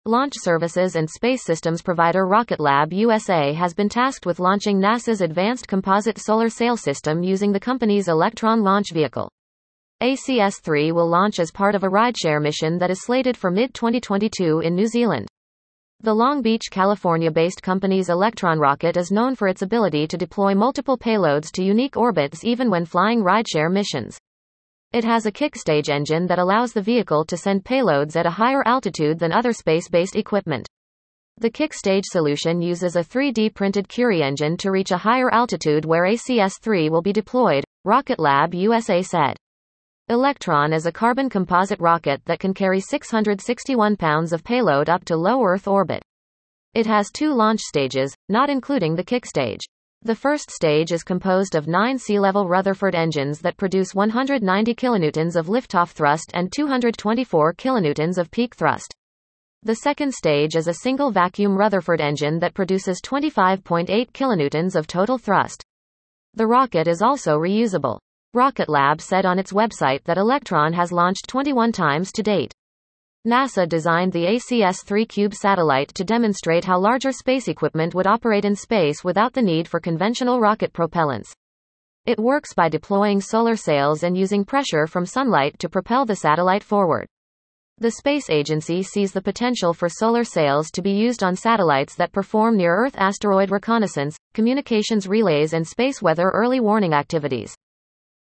Launch services and space systems provider Rocket Lab USA has been tasked with launching NASA's Advanced Composite Solar Sail System using the company's Electron launch vehicle. ACS-3 will launch as part of a rideshare mission that is slated for mid-2022 in New Zealand. The Long Beach, California-based company's Electron rocket is known for its ability to deploy multiple payloads to unique orbits even when flying rideshare missions. It has a kickstage engine that allows the vehicle to send payloads at a higher altitude than other space-based equipment. The kickstage solution uses a 3D printed Curie engine to reach a higher altitude where ACS-3 will be deployed, Rocket Lab USA said. Electron is a carbon composite rocket that can carry 661 pounds of payload up to low Earth orbit. It has 2 launch stages, not including the kickstage. The first stage is composed of 9 sea-level Rutherford engines that produce 190 kilonewtons of liftoff thrust and 224 kilonewtons of peak thrust. The second stage is a single vacuum Rutherford engine that produces 25.8 kilonewtons of total thrust. The rocket is also reusable. Rocket Lab said on its website that Electron has launched 21 times to date. NASA designed the ACS-3 Cube satellite to demonstrate how larger space equipment would operate in space without the need for conventional rocket propellants. It works by deploying solar sails and using pressure from sunlight to propel the satellite forward. The space agency sees the potential for solar sails to be used on satellites that perform near-Earth asteroid reconnaissance, communications relays and space weather early warning activities.